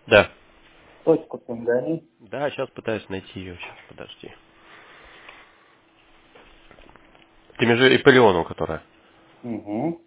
Да. Точку пингани. Да, сейчас пытаюсь найти ее. Сейчас, подожди. Ты между и по Леону, которая. Угу.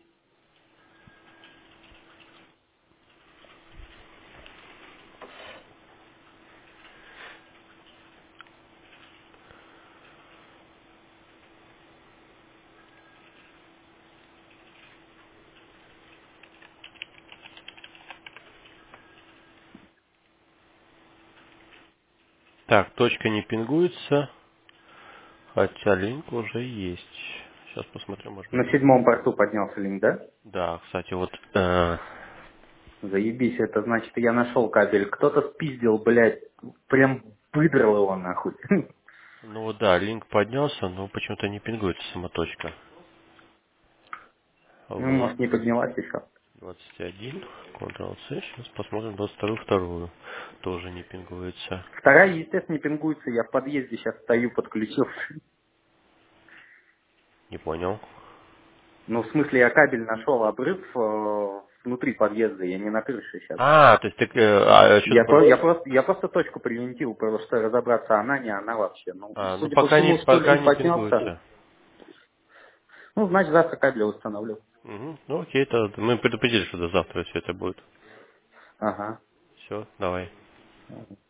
Так, точка не пингуется, хотя линк уже есть. Сейчас посмотрю, может быть. На седьмом порту поднялся линк, да? Да, кстати, вот... Заебись, это значит, я нашел кабель. Кто-то спиздил, блядь, прям выдрал его нахуй. ну вот да, линк поднялся, но почему-то не пингуется сама точка. Ну, может, Влад не поднялась еще. 21, Ctrl-C, сейчас посмотрим 22 вторую. Тоже не пингуется. Вторая, естественно, не пингуется. Я в подъезде сейчас стою, подключился. Не понял. Ну, в смысле, я кабель нашел, обрыв внутри подъезда, я не на крыше сейчас. А, то есть ты... что Я просто точку привинтил, потому что разобраться, она не она вообще. Ну, ну судя по всему, что пока линк не поднялся, пингуется. ну, значит, завтра кабель установлю. Угу. Ну окей, то мы предупредили, что до завтра все это будет. Ага. Все, давай.